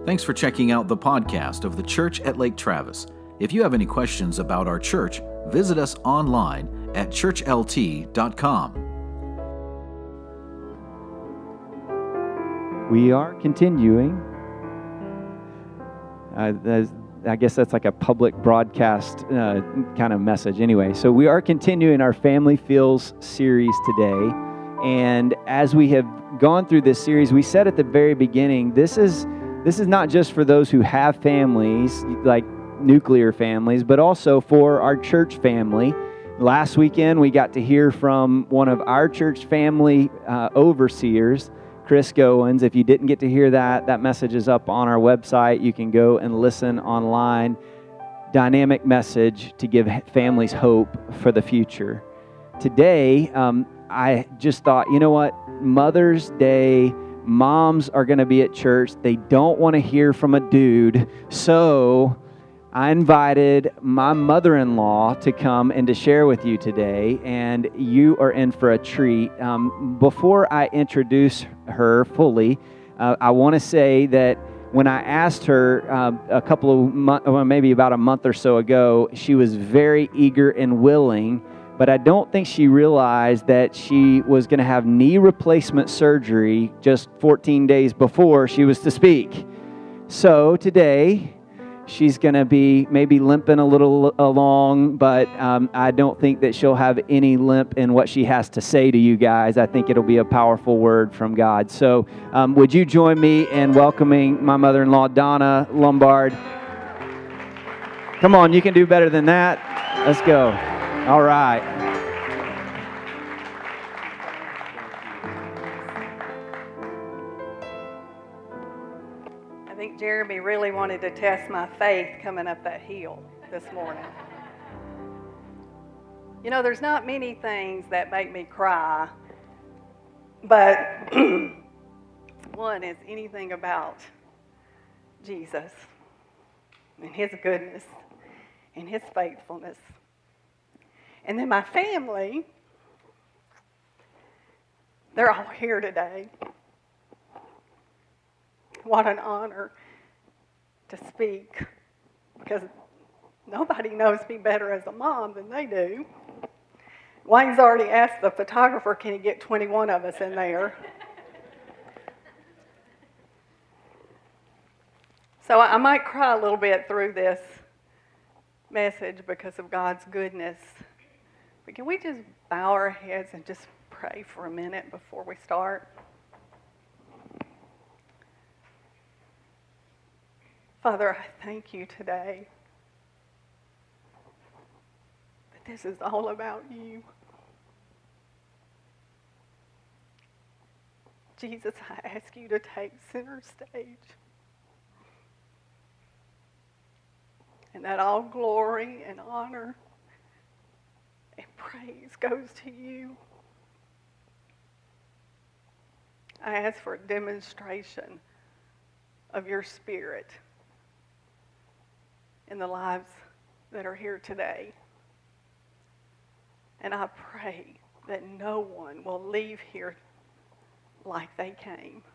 Thanks for checking out the podcast of the Church at Lake Travis. If you have any questions about our church, visit us online at churchlt.com. We are continuing. I guess that's like a public broadcast kind of message. Anyway, so we are continuing our Family Feels series today. And as we have gone through this series, we said at the very beginning, this is not just for those who have families, like nuclear families, but also for our church family. Last weekend, we got to hear from one of our church family overseers, Chris Goins. If you didn't get to hear that message is up on our website. You can go and listen online. Dynamic message to give families hope for the future. Today, I just thought, you know what? Mother's Day, moms are going to be at church. They don't want to hear from a dude. So I invited my mother-in-law to come and to share with you today, and you are in for a treat. Before I introduce her fully, I want to say that when I asked her a couple of months, well, maybe about a month or so ago, she was very eager and willing, but I don't think she realized that she was going to have knee replacement surgery just 14 days before she was to speak. So today, she's going to be maybe limping a little along, but I don't think that she'll have any limp in what she has to say to you guys. I think it'll be a powerful word from God. So would you join me in welcoming my mother-in-law, Donna Lombard? Come on, you can do better than that. Let's go. All right. I think Jeremy really wanted to test my faith coming up that hill this morning. You know, there's not many things that make me cry, but one is anything about Jesus and His goodness and His faithfulness. And then my family, they're all here today. What an honor to speak, because nobody knows me better as a mom than they do. Wayne's already asked the photographer, can he get 21 of us in there? So I might cry a little bit through this message because of God's goodness. But can we just bow our heads and just pray for a minute before we start? Father, I thank you today that this is all about you. Jesus, I ask you to take center stage. And that all glory and honor and praise goes to you. I ask for a demonstration of your Spirit in the lives that are here today. And I pray that no one will leave here like they came.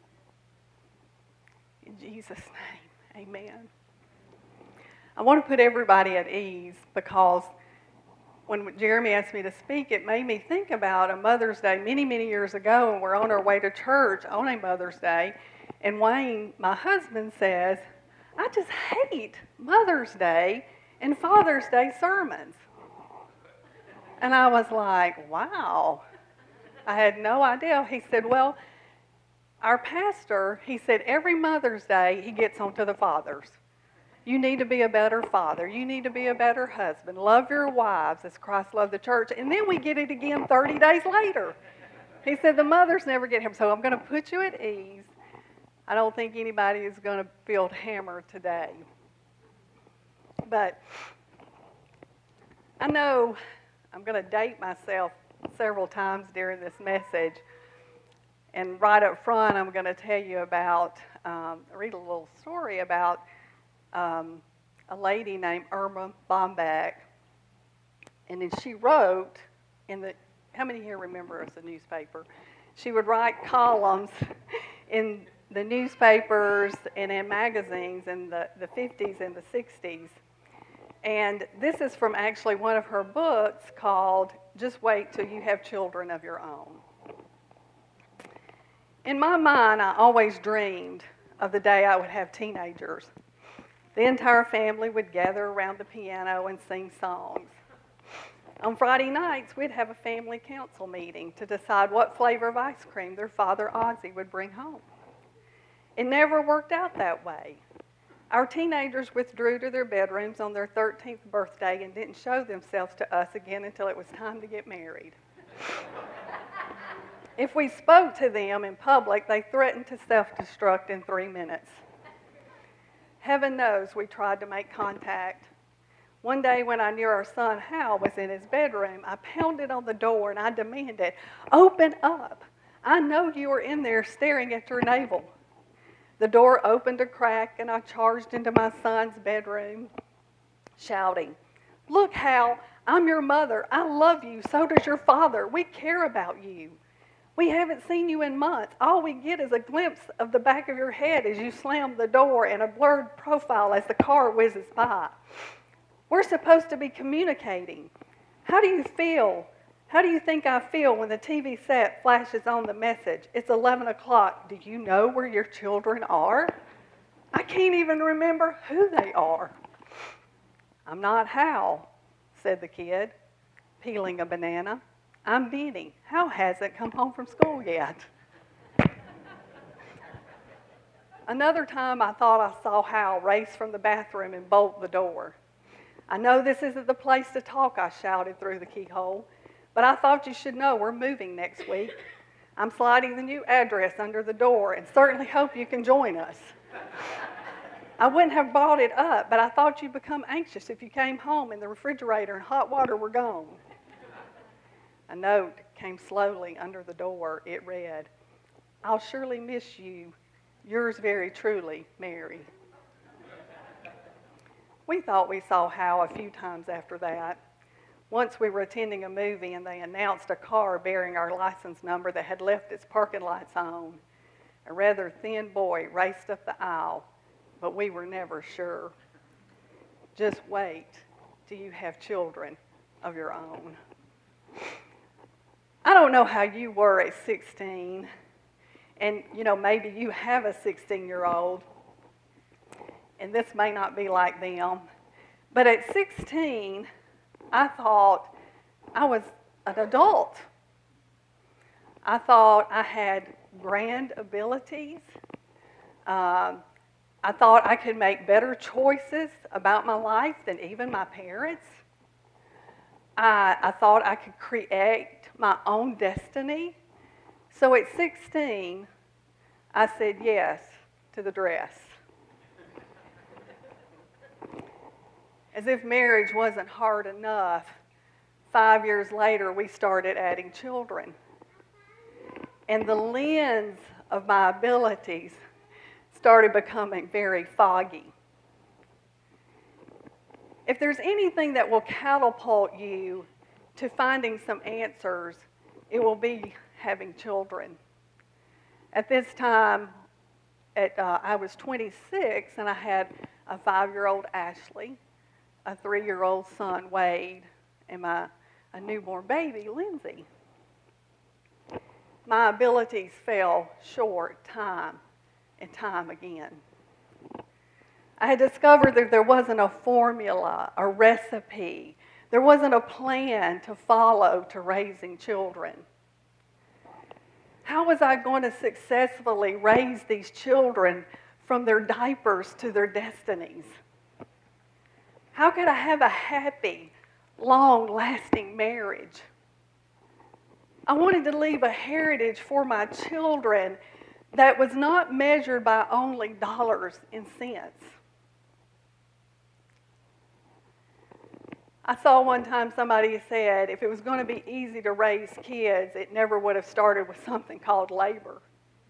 In Jesus' name, amen. I want to put everybody at ease because when Jeremy asked me to speak, it made me think about a Mother's Day many, many years ago, and we're on our way to church on a Mother's Day, and Wayne, my husband, says, I just hate Mother's Day and Father's Day sermons. And I was like, wow. I had no idea. He said, well, our pastor, he said, every Mother's Day he gets onto the fathers. You need to be a better father. You need to be a better husband. Love your wives as Christ loved the church. And then we get it again 30 days later. He said the mothers never get him. So I'm going to put you at ease. I don't think anybody is going to feel hammered today. But I know I'm going to date myself several times during this message. And right up front, I'm going to tell you about, read a little story about a lady named Irma Bombeck. And then she wrote in the, how many here remember us, the newspaper? She would write columns in the newspapers and in magazines in the 50s and the 60s. And this is from actually one of her books called Just Wait Till You Have Children of Your Own. In my mind, I always dreamed of the day I would have teenagers. The entire family would gather around the piano and sing songs. On Friday nights, we'd have a family council meeting to decide what flavor of ice cream their father Ozzie would bring home. It never worked out that way. Our teenagers withdrew to their bedrooms on their 13th birthday and didn't show themselves to us again until it was time to get married. If we spoke to them in public, they threatened to self-destruct in 3 minutes. Heaven knows we tried to make contact. One day when I knew our son Hal was in his bedroom, I pounded on the door and I demanded, "Open up. I know you are in there staring at your navel." The door opened a crack and I charged into my son's bedroom, shouting, "Look, Hal, I'm your mother. I love you. So does your father. We care about you. We haven't seen you in months. All we get is a glimpse of the back of your head as you slam the door and a blurred profile as the car whizzes by. We're supposed to be communicating. How do you feel? How do you think I feel when the TV set flashes on the message? It's 11 o'clock. Do you know where your children are? I can't even remember who they are." "I'm not Hal," said the kid, peeling a banana. "I'm Benny. Hal hasn't come home from school yet." Another time I thought I saw Hal race from the bathroom and bolt the door. "I know this isn't the place to talk," I shouted through the keyhole, "but I thought you should know we're moving next week. I'm sliding the new address under the door and certainly hope you can join us. I wouldn't have brought it up, but I thought you'd become anxious if you came home and the refrigerator and hot water were gone." A note came slowly under the door. It read, "I'll surely miss you. Yours very truly, Mary." We thought we saw Hal a few times after that. Once we were attending a movie and they announced a car bearing our license number that had left its parking lights on. A rather thin boy raced up the aisle, but we were never sure. Just wait till you have children of your own. I don't know how you were at 16, and maybe you have a 16-year-old, and this may not be like them, but at 16, I thought I was an adult. I thought I had grand abilities. I thought I could make better choices about my life than even my parents. I thought I could create my own destiny. So at 16, I said yes to the dress. As if marriage wasn't hard enough, 5 years later, we started adding children. And the lens of my abilities started becoming very foggy. If there's anything that will catapult you to finding some answers, it will be having children. At this time, I was 26, and I had a 5-year-old Ashley, a 3-year-old son, Wade, and a newborn baby, Lindsay. My abilities fell short time and time again. I had discovered that there wasn't a formula, a recipe. There wasn't a plan to follow to raising children. How was I going to successfully raise these children from their diapers to their destinies? How could I have a happy, long-lasting marriage? I wanted to leave a heritage for my children that was not measured by only dollars and cents. I saw one time somebody said if it was going to be easy to raise kids, it never would have started with something called labor.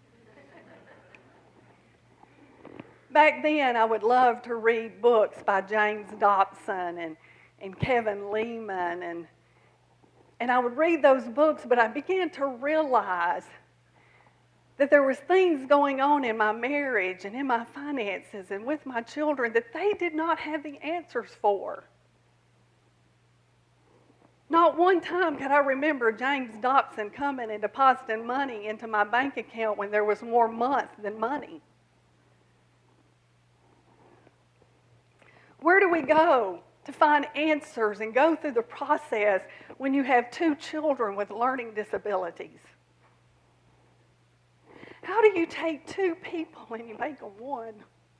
Back then, I would love to read books by James Dobson and Kevin Lehman, and I would read those books, but I began to realize that there was things going on in my marriage and in my finances and with my children that they did not have the answers for. Not one time could I remember James Dobson coming and depositing money into my bank account when there was more month than money. Where do we go to find answers and go through the process when you have 2 children with learning disabilities? How do you take 2 people and you make them one?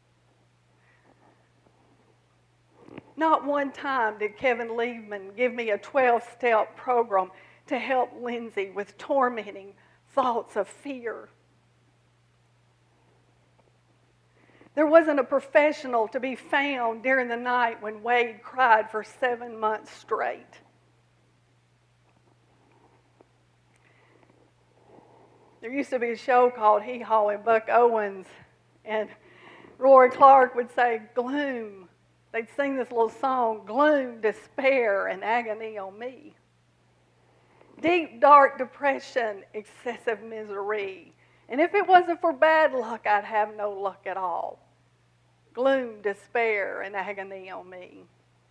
Not one time did Kevin Liebman give me a 12-step program to help Lindsay with tormenting thoughts of fear. There wasn't a professional to be found during the night when Wade cried for 7 months straight. There used to be a show called Hee Haw and Buck Owens, and Roy Clark would say, gloom. They'd sing this little song, gloom, despair, and agony on me. Deep, dark depression, excessive misery. And if it wasn't for bad luck, I'd have no luck at all. Gloom, despair, and agony on me.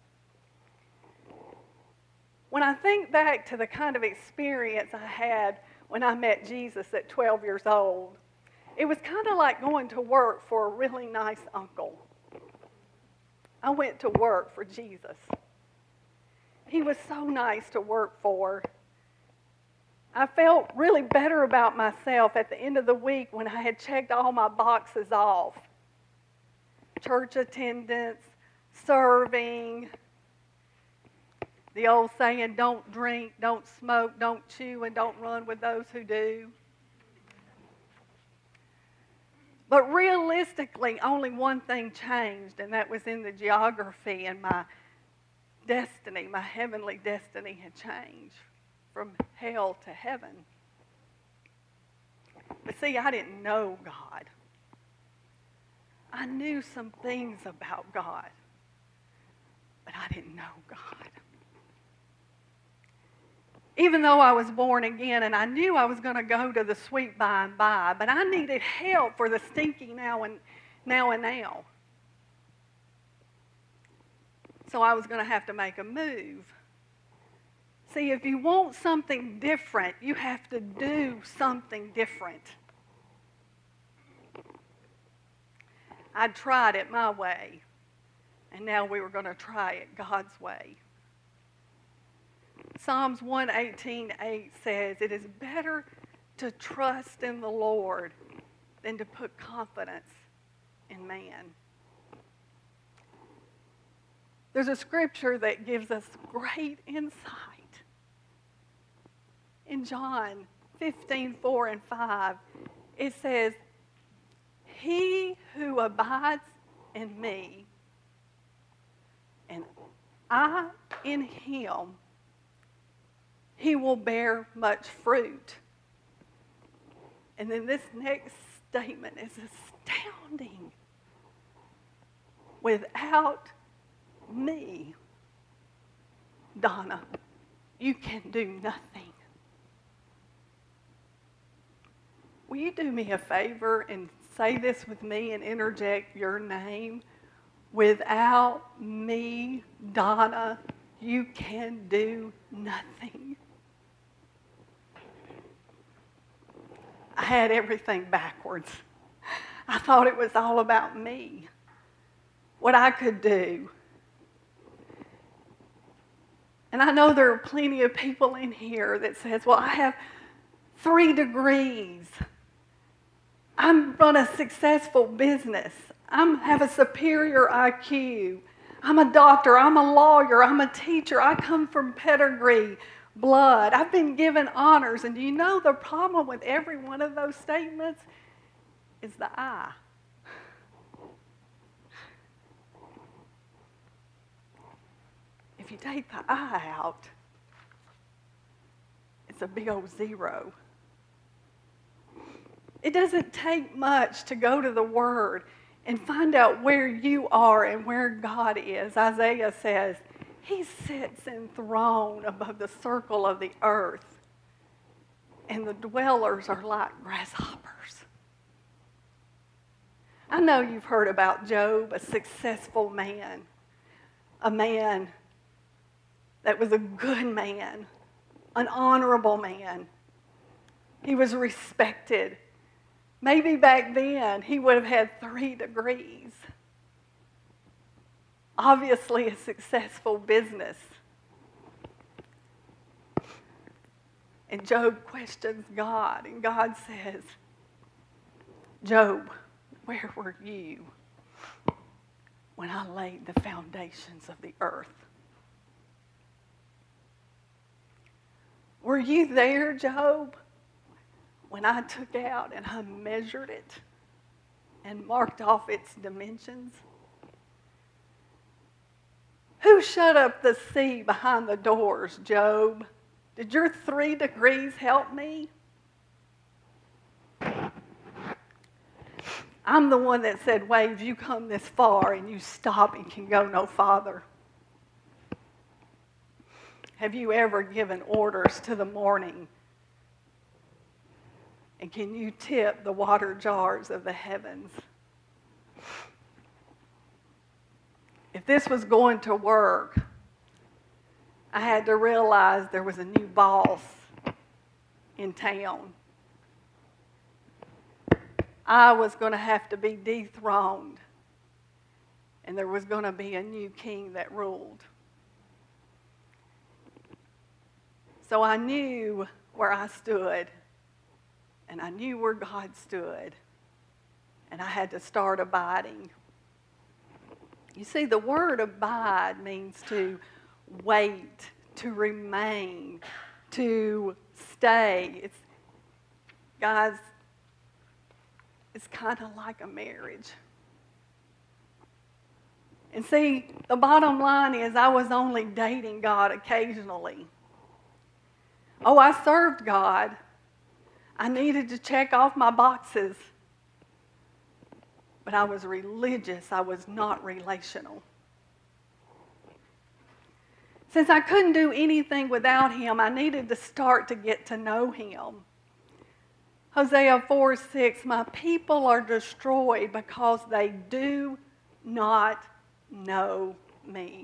When I think back to the kind of experience I had when I met Jesus at 12 years old, it was kind of like going to work for a really nice uncle. I went to work for Jesus. He was so nice to work for. I felt really better about myself at the end of the week when I had checked all my boxes off. Church attendance, serving, the old saying, don't drink, don't smoke, don't chew, and don't run with those who do. But realistically, only one thing changed, and that was in the geography, and my destiny, my heavenly destiny had changed from hell to heaven. But see, I didn't know God. I knew some things about God, but I didn't know God. Even though I was born again and I knew I was going to go to the sweet by and by, but I needed help for the stinky now and now. So I was going to have to make a move. See, if you want something different, you have to do something different. I tried it my way, and now we were going to try it God's way. Psalms 118:8 says, it is better to trust in the Lord than to put confidence in man. There's a scripture that gives us great insight. In John 15:4 and 5, it says, he who abides in me and I in him, he will bear much fruit. And then this next statement is astounding. Without me, Donna, you can do nothing. Will you do me a favor and say this with me and interject your name? Without me, Donna, you can do nothing. I had everything backwards. I thought it was all about me, what I could do. And I know there are plenty of people in here that says, well, I have 3 degrees. I run a successful business. I have a superior IQ. I'm a doctor. I'm a lawyer. I'm a teacher. I come from pedigree, blood. I've been given honors. And do you know the problem with every one of those statements is the I. If you take the I out, it's a big old 0. It doesn't take much to go to the Word and find out where you are and where God is. Isaiah says, he sits enthroned above the circle of the earth. and the dwellers are like grasshoppers. I know you've heard about Job, a successful man, a man that was a good man, an honorable man. He was respected. Maybe back then he would have had 3 degrees. Obviously a successful business. And Job questions God, and God says, Job, where were you when I laid the foundations of the earth? Were you there, Job, when I took out and I measured it and marked off its dimensions? Who shut up the sea behind the doors, Job? Did your 3 degrees help me? I'm the one that said, waves, you come this far and you stop and can go no farther. Have you ever given orders to the morning? And can you tip the water jars of the heavens? If this was going to work, I had to realize there was a new boss in town. I was going to have to be dethroned, and there was going to be a new king that ruled. So I knew where I stood, and I knew where God stood, and I had to start abiding. You see, the word abide means to wait, to remain, to stay. Guys, it's kind of like a marriage. And see, the bottom line is I was only dating God occasionally. Oh, I served God. I needed to check off my boxes. But I was religious. I was not relational. Since I couldn't do anything without Him, I needed to start to get to know Him. Hosea 4:6, my people are destroyed because they do not know me.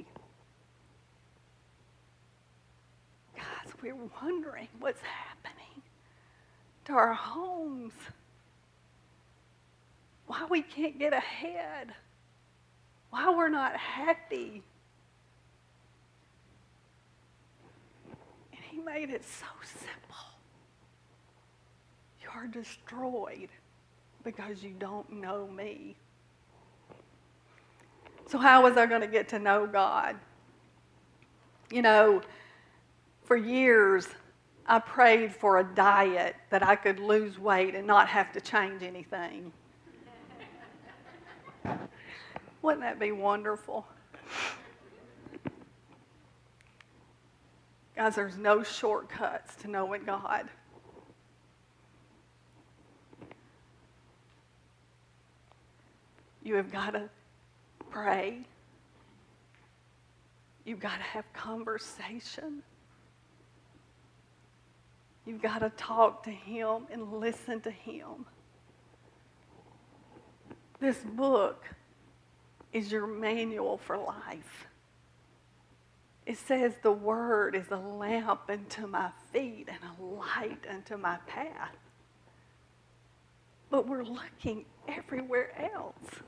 Guys, we're wondering what's happening to our homes. Why we can't get ahead. Why we're not happy. And He made it so simple. You're destroyed because you don't know me. So how was I going to get to know God? You know, for years, I prayed for a diet that I could lose weight and not have to change anything. Wouldn't that be wonderful? Guys, there's no shortcuts to knowing God. You have got to pray. You've got to have conversation. You've got to talk to Him and listen to Him. This book is your manual for life. It says the Word is a lamp unto my feet and a light unto my path. But we're looking everywhere else.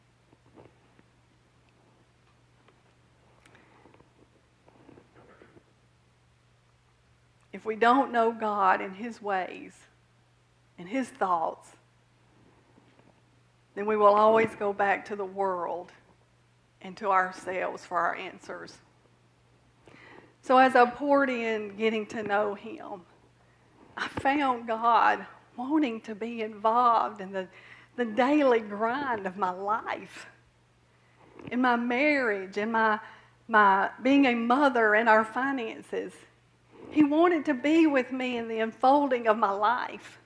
If we don't know God and His ways and His thoughts, then we will always go back to the world and to ourselves for our answers. So as I poured in getting to know Him, I found God wanting to be involved in the daily grind of my life, in my marriage, in my being a mother, and our finances. He wanted to be with me in the unfolding of my life.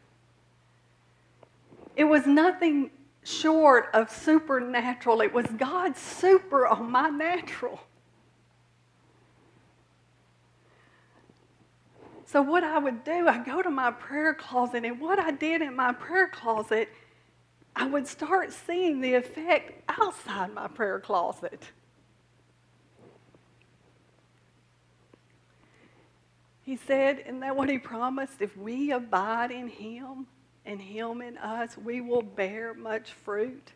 It was nothing short of supernatural. It was God's super on my natural. So what I would do, I go to my prayer closet, and what I did in my prayer closet, I would start seeing the effect outside my prayer closet. He said, isn't that what he promised? If we abide in him and him in us, we will bear much fruit.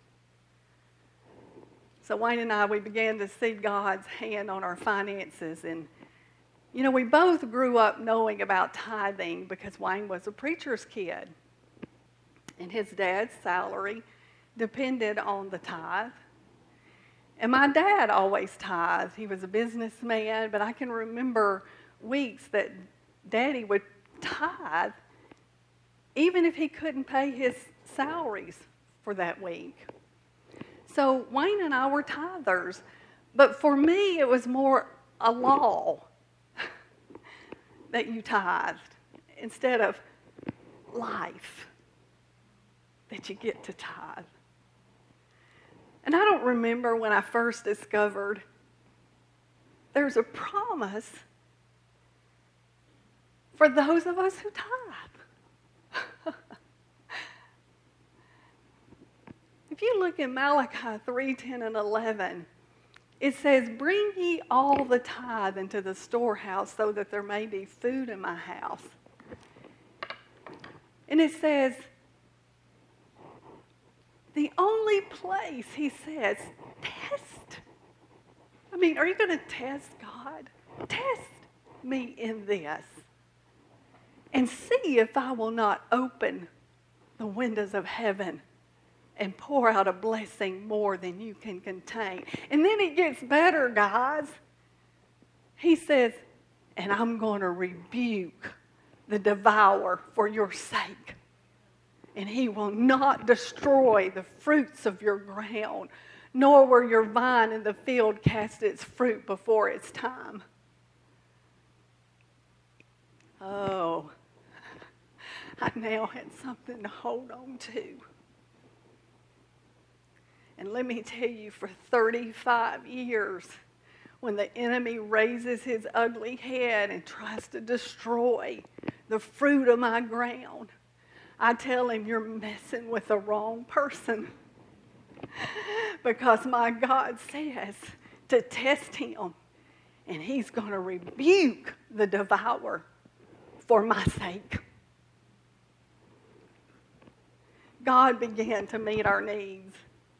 So Wayne and I, we began to see God's hand on our finances. And, you know, we both grew up knowing about tithing because Wayne was a preacher's kid. And his dad's salary depended on the tithe. And my dad always tithed. He was a businessman, but I can remember weeks that Daddy would tithe even if he couldn't pay his salaries for that week. So Wayne and I were tithers, but for me it was more a law that you tithed instead of life that you get to tithe. And I don't remember when I first discovered there's a promise for those of us who tithe. If you look at Malachi 3:10 and 11, it says, "Bring ye all the tithe into the storehouse so that there may be food in my house." And it says, the only place, he says, test. I mean, are you going to test God? Test me in this and see if I will not open the windows of heaven and pour out a blessing more than you can contain. And then it gets better, guys. He says, and I'm going to rebuke the devourer for your sake. And he will not destroy the fruits of your ground, nor will your vine in the field cast its fruit before its time. Oh, I now had something to hold on to. And let me tell you, for 35 years, when the enemy raises his ugly head and tries to destroy the fruit of my ground, I tell him, you're messing with the wrong person. Because my God says to test him, and he's going to rebuke the devourer for my sake. God began to meet our needs.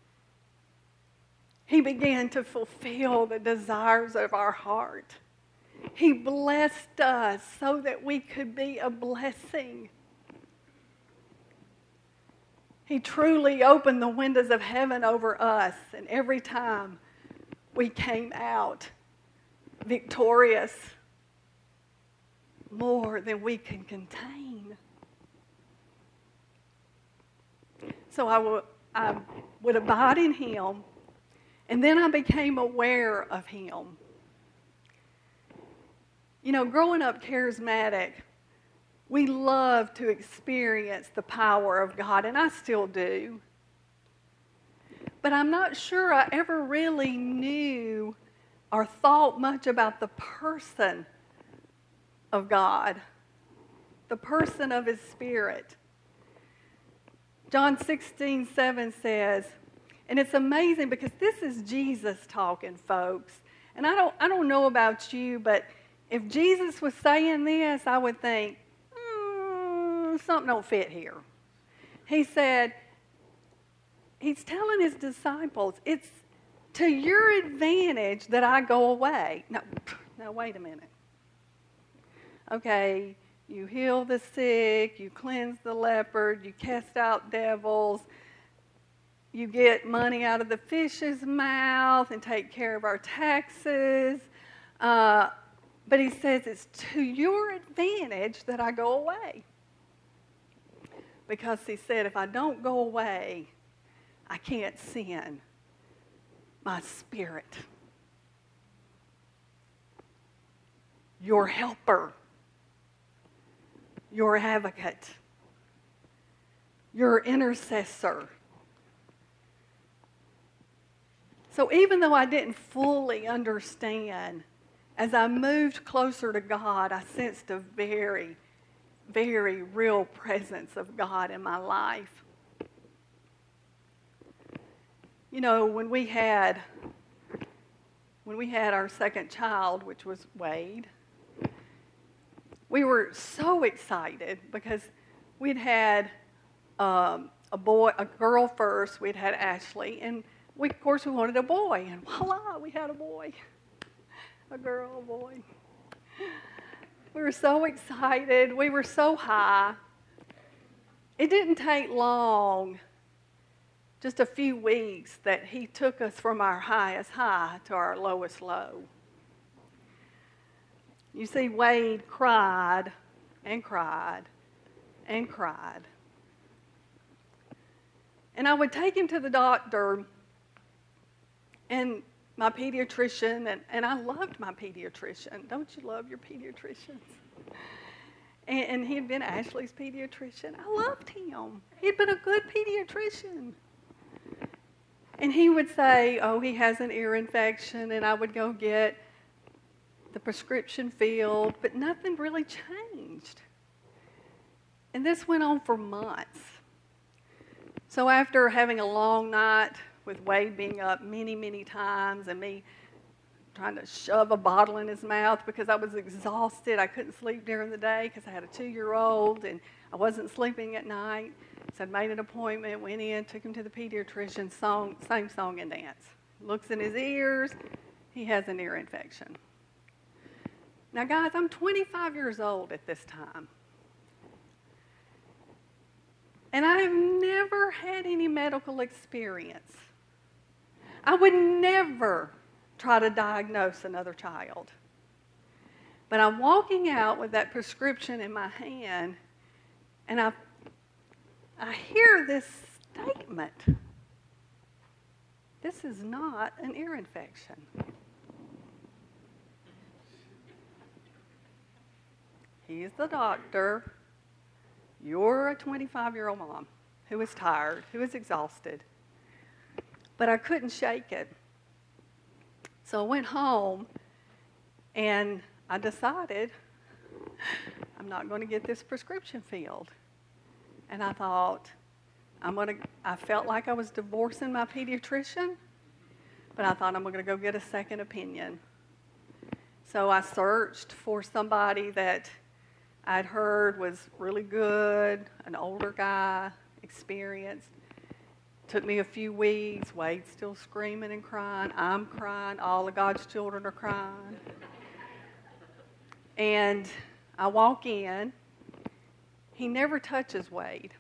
He began to fulfill the desires of our heart. He blessed us so that we could be a blessing. He truly opened the windows of heaven over us, and every time we came out victorious, more than we can contain. So I would abide in him, and then I became aware of him. You know, growing up charismatic, we love to experience the power of God, and I still do. But I'm not sure I ever really knew or thought much about the person of God, the person of his Spirit. John 16:7 says, and it's amazing because this is Jesus talking, folks. And I don't know about you, but if Jesus was saying this, I would think, something don't fit here. He said, he's telling his disciples, it's to your advantage that I go away. Now wait a minute. Okay, you heal the sick, you cleanse the leopard, you cast out devils, you get money out of the fish's mouth and take care of our taxes. But he says it's to your advantage that I go away. Because he said, if I don't go away, I can't send my Spirit. Your helper, your advocate, your intercessor. So even though I didn't fully understand as I moved closer to God, I sensed a very, very real presence of God in my life. You know, when we had our second child, which was Wade, we were so excited because we'd had a girl first. We'd had Ashley, and of course we wanted a boy, and voila, we had a boy, a girl, a boy. We were so excited. We were so high. It didn't take long, just a few weeks, that he took us from our highest high to our lowest low. You see, Wade cried and cried and cried. And I would take him to the doctor, and my pediatrician, and I loved my pediatrician. Don't you love your pediatricians? And he had been Ashley's pediatrician. I loved him. He'd been a good pediatrician. And he would say, oh, he has an ear infection, and I would go get the prescription filled, but nothing really changed. And this went on for months. So after having a long night with Wade being up many, many times and me trying to shove a bottle in his mouth because I was exhausted, I couldn't sleep during the day because I had a 2-year-old and I wasn't sleeping at night. So I made an appointment, went in, took him to the pediatrician, same song and dance. Looks in his ears, he has an ear infection. Now guys, I'm 25 years old at this time. And I have never had any medical experience. I would never try to diagnose another child. But I'm walking out with that prescription in my hand, and I hear this statement. This is not an ear infection. He's the doctor. You're a 25-year-old mom who is tired, who is exhausted. But I couldn't shake it. So I went home, and I decided I'm not going to get this prescription filled. And I thought, I felt like I was divorcing my pediatrician, but I thought I'm going to go get a second opinion. So I searched for somebody that I'd heard was really good, an older guy, experienced. Took me a few weeks. Wade's still screaming and crying. I'm crying. All of God's children are crying. And I walk in. He never touches Wade.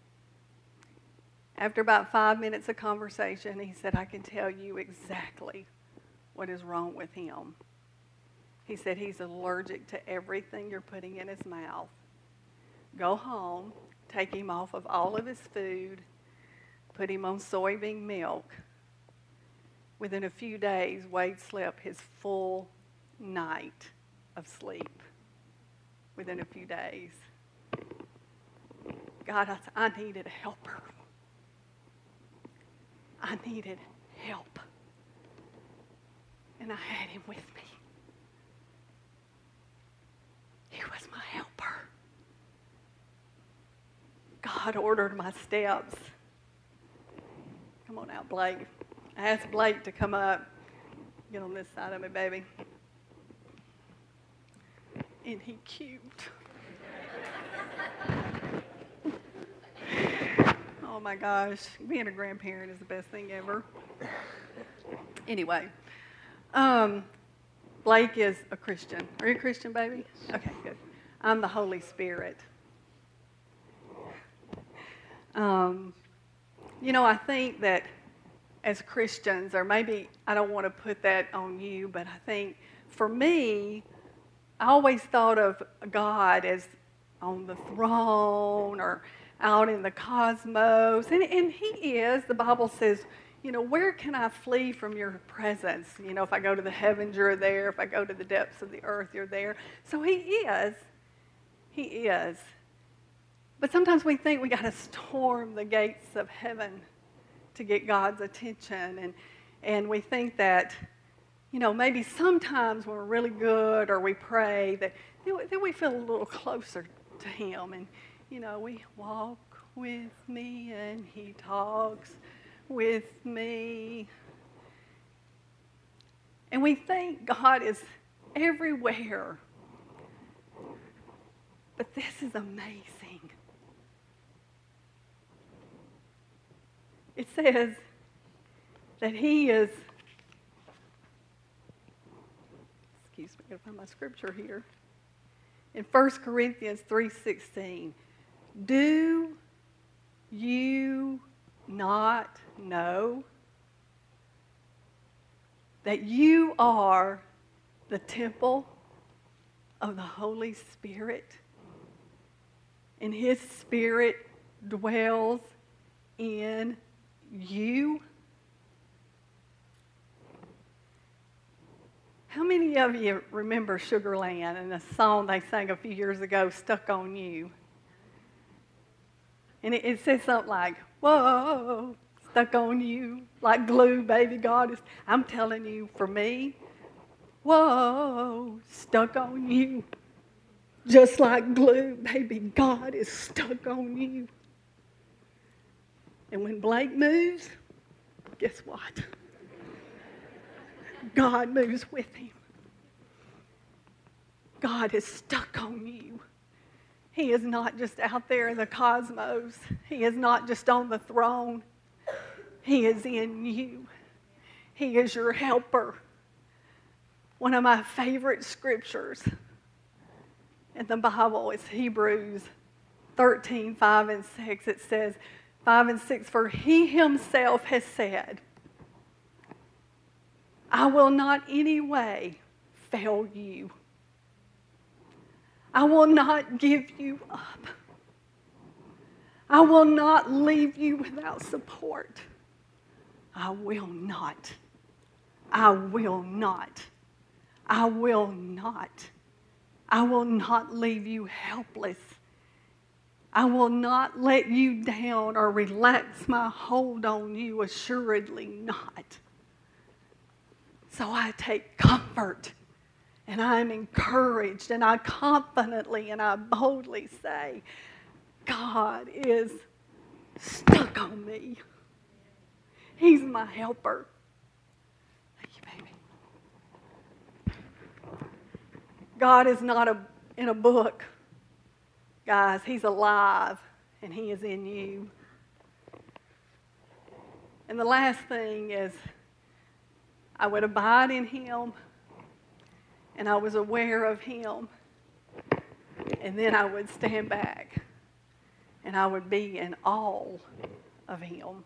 After about 5 minutes of conversation, he said, I can tell you exactly what is wrong with him. He said he's allergic to everything you're putting in his mouth. Go home, take him off of all of his food, put him on soybean milk. Within a few days, Wade slept his full night of sleep. Within a few days. God, I needed a helper. I needed help. And I had him with me. He was my helper. God ordered my steps. Come on out, Blake. I asked Blake to come up. Get on this side of me, baby. And he cubed. Oh my gosh, being a grandparent is the best thing ever. Anyway, Blake is a Christian. Are you a Christian, baby? Okay, good. I'm the Holy Spirit. You know, I think that as Christians, or maybe I don't want to put that on you, but I think for me, I always thought of God as on the throne or out in the cosmos. And he is. The Bible says, you know, where can I flee from your presence? You know, if I go to the heavens, you're there. If I go to the depths of the earth, you're there. So he is. He is. But sometimes we think we got to storm the gates of heaven to get God's attention. And we think that maybe sometimes when we're really good or we pray, that we feel a little closer to Him. And, we walk with me and He talks with me. And we think God is everywhere. But this is amazing. It says that He is, excuse me, I'm going to find my scripture here. In 1 Corinthians 3:16, do you not know that you are the temple of the Holy Spirit, and His Spirit dwells in you? How many of you remember Sugar Land and the song they sang a few years ago, Stuck on You? And it says something like, whoa, stuck on you, like glue, baby, God is, I'm telling you, for me, whoa, stuck on you. Just like glue, baby, God is stuck on you. And when Blake moves, guess what? God moves with him. God is stuck on you. He is not just out there in the cosmos. He is not just on the throne. He is in you. He is your helper. One of my favorite scriptures in the Bible is Hebrews 13, 5 and 6. It says, 5 and 6, for He Himself has said, I will not any way fail you. I will not give you up. I will not leave you without support. I will not. I will not. I will not. I will not leave you helpless. I will not let you down or relax my hold on you, assuredly not. So I take comfort and I am encouraged and I confidently and I boldly say, God is stuck on me. He's my helper. Thank you, baby. God is not in a book. Guys, He's alive and He is in you. And the last thing is, I would abide in Him and I was aware of Him, and then I would stand back and I would be in awe of Him.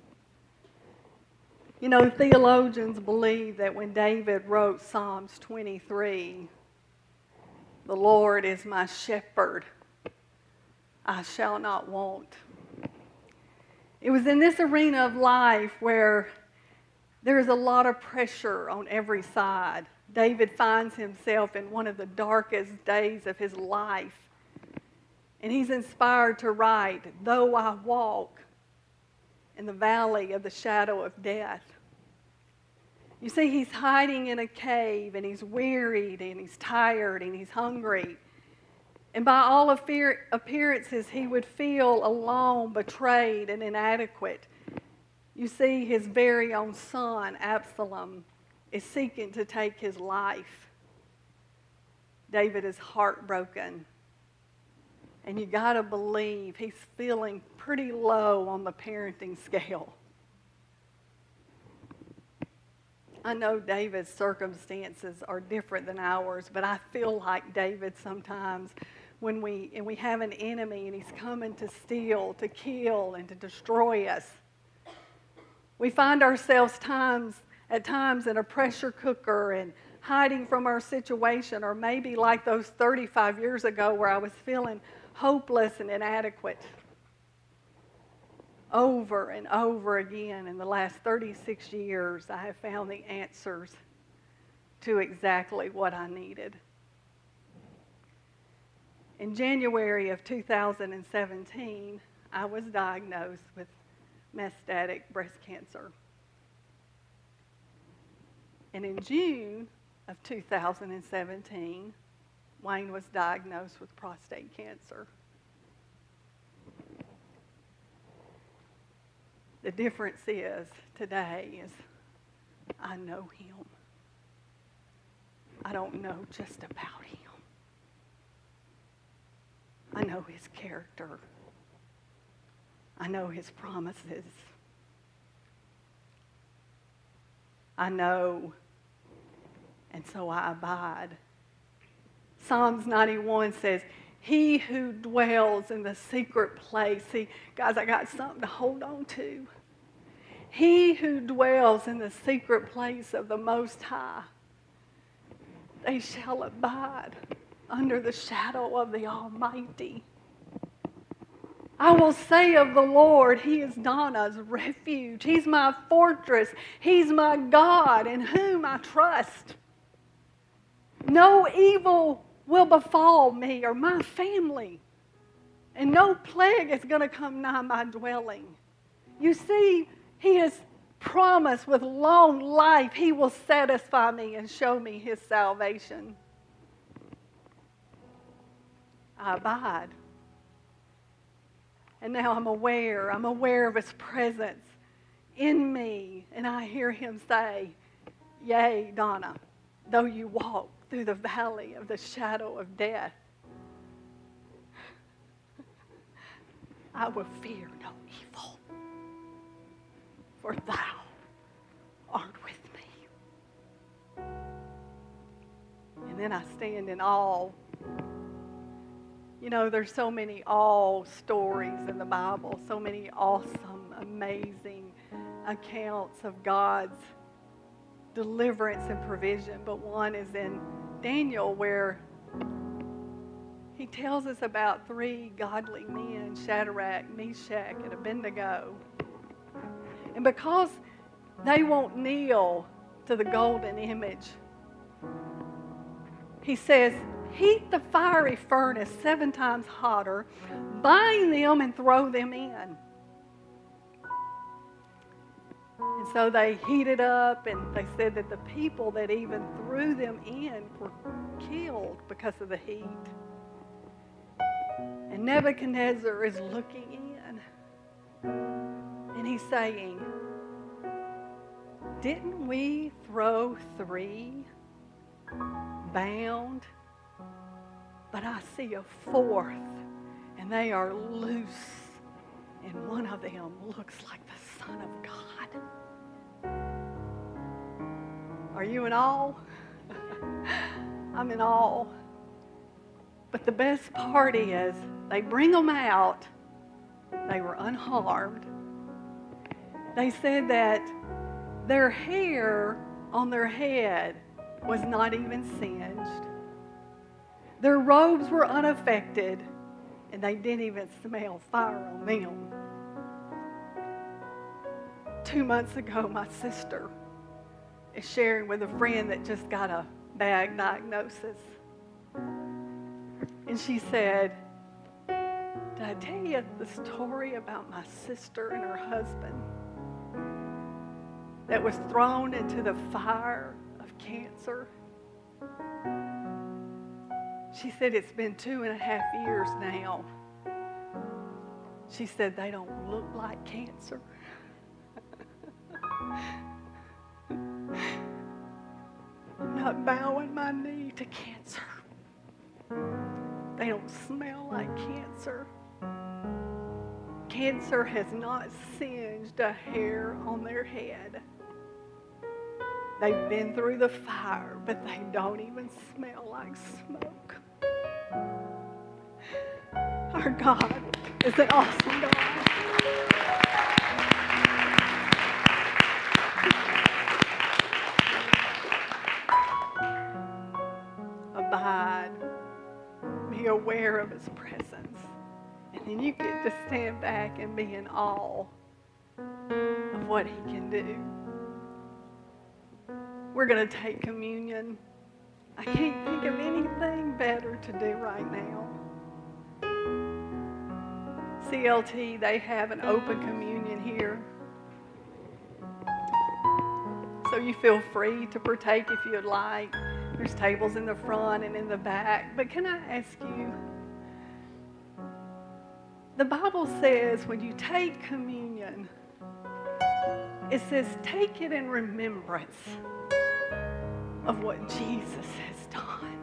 Theologians believe that when David wrote Psalms 23, the Lord is my shepherd, I shall not want. It was in this arena of life where there is a lot of pressure on every side. David finds himself in one of the darkest days of his life. And he's inspired to write, though I walk in the valley of the shadow of death. You see, he's hiding in a cave, and he's wearied, and he's tired, and he's hungry. And by all appearances, he would feel alone, betrayed, and inadequate. You see, his very own son, Absalom, is seeking to take his life. David is heartbroken. And you got to believe he's feeling pretty low on the parenting scale. I know David's circumstances are different than ours, but I feel like David sometimes when we have an enemy and he's coming to steal, to kill, and to destroy us. We find ourselves at times in a pressure cooker and hiding from our situation, or maybe like those 35 years ago where I was feeling hopeless and inadequate. Over and over again in the last 36 years, I have found the answers to exactly what I needed. In January of 2017, I was diagnosed with metastatic breast cancer. And in June of 2017, Wayne was diagnosed with prostate cancer. The difference is, today is, I know him. I don't know just about him. I know his character. I know his promises. I know, and so I abide. Psalms 91 says, he who dwells in the secret place. See, guys, I got something to hold on to. He who dwells in the secret place of the Most High, they shall abide under the shadow of the Almighty. I will say of the Lord, he is Donna's refuge. He's my fortress. He's my God in whom I trust. No evil will befall me or my family, and no plague is going to come nigh my dwelling. You see, he has promised with long life he will satisfy me and show me his salvation. I abide. And now I'm aware of his presence in me. And I hear him say, yea, Donna, though you walk through the valley of the shadow of death, I will fear no evil, for thou art with me. And then I stand in awe. You know, there's so many awe stories in the Bible, so many awesome, amazing accounts of God's deliverance and provision. But one is in Daniel, where he tells us about 3 godly men, Shadrach, Meshach, and Abednego. And because they won't kneel to the golden image, he says, heat the fiery furnace 7 times hotter, bind them and throw them in. And so they heated up, and they said that the people that even threw them in were killed because of the heat. And Nebuchadnezzar is looking in, and he's saying, didn't we throw 3 bound? But I see a 4th, and they are loose, and one of them looks like the Son of God. Are you in awe? I'm in awe. But the best part is, they bring them out. They were unharmed. They said that their hair on their head was not even singed. Their robes were unaffected, and they didn't even smell fire on them. 2 months ago, my sister is sharing with a friend that just got a bad diagnosis. And she said, did I tell you the story about my sister and her husband that was thrown into the fire of cancer? She said, it's been 2.5 years now. She said, they don't look like cancer. I'm not bowing my knee to cancer. They don't smell like cancer. Cancer has not singed a hair on their head. They've been through the fire, but they don't even smell like smoke. Our God is an awesome God. Abide. Be aware of his presence. And then you get to stand back and be in awe of what he can do. We're going to take communion. I can't think of anything better to do right now. CLT, they have an open communion here. So you feel free to partake if you'd like. There's tables in the front and in the back. But can I ask you, the Bible says when you take communion, it says take it in remembrance of what Jesus has done.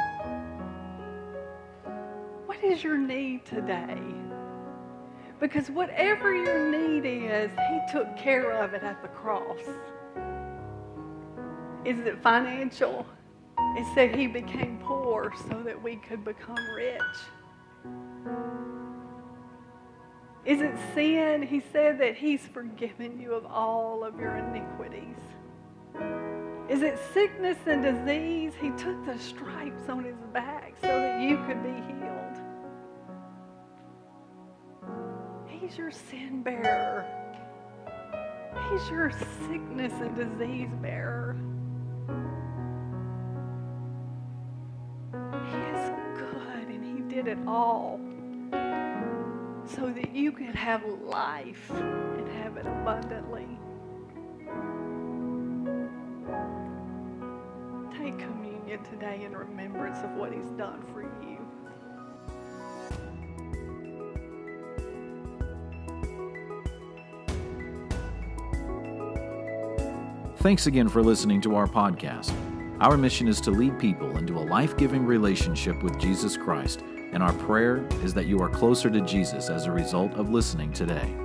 What is your need today? Because whatever your need is, He took care of it at the cross. Is it financial? It said He became poor so that we could become rich. Is it sin? He said that He's forgiven you of all of your iniquities. Is it sickness and disease? He took the stripes on His back so that you could be healed. He's your sin bearer. He's your sickness and disease bearer. He is good, and He did it all so that you could have life and have it abundantly. Take communion today in remembrance of what He's done for you. Thanks again for listening to our podcast. Our mission is to lead people into a life-giving relationship with Jesus Christ, and our prayer is that you are closer to Jesus as a result of listening today.